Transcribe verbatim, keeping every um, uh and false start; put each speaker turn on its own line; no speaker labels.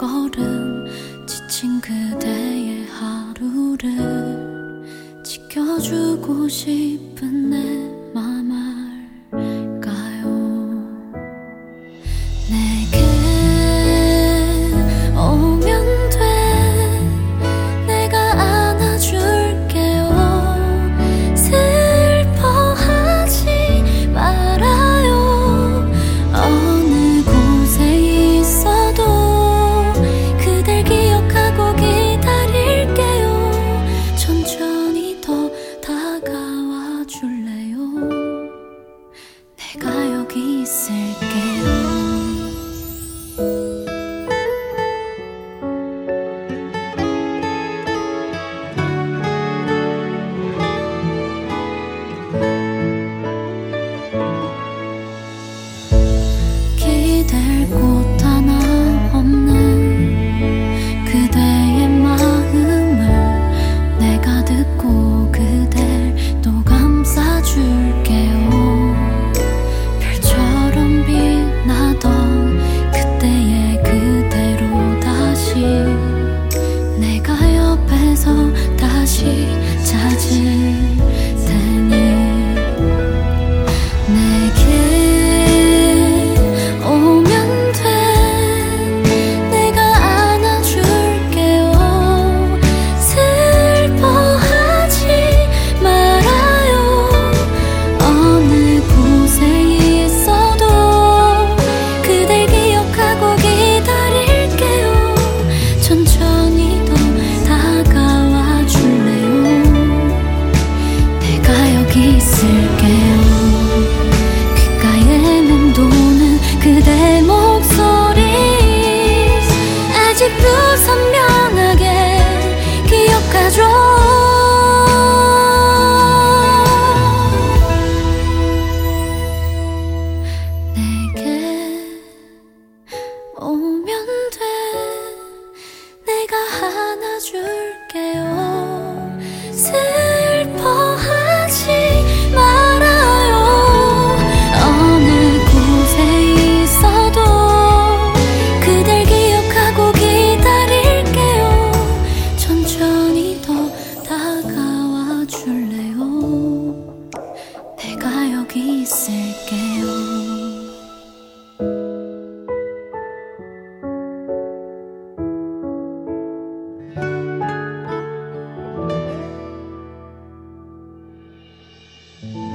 걸음 지친 그대의 하루를 지켜주고 싶은 내 맘 알까요? 내게 오면 돼, 내가 안아줄게요. 슬퍼하지 말아요. 어느 곳에 있어도 그댈 기억하고 기다릴게요. 천천히 더 다가와 줄래요? 내가 여기 있을게요. 기댈 곳 하나 없는 그대의 마음을 내가 듣고 그댈 또 감싸줄게요. 별처럼 빛나던 그때의 그대로 다시 내가 옆에서 다시 찾을 테니 내게 오면 돼, 내가 안아줄게요. 슬퍼하지 말아요. 어느 곳에 있어도 그댈 기억하고 기다릴게요. 천천히 더 다가와 줄래요? 내가 여기 있을게요. 귓가에 맴도는 그대 목소리 아직도 선명하게 기억하죠. 내게 오면 돼, 내가 안아줄게요. 슬퍼하지 말아요. 어느 곳에 있어도 그댈 기억하고 기다릴게요. 천천히 더 다가와 줄래요? 내가 여기 있을게요.
음.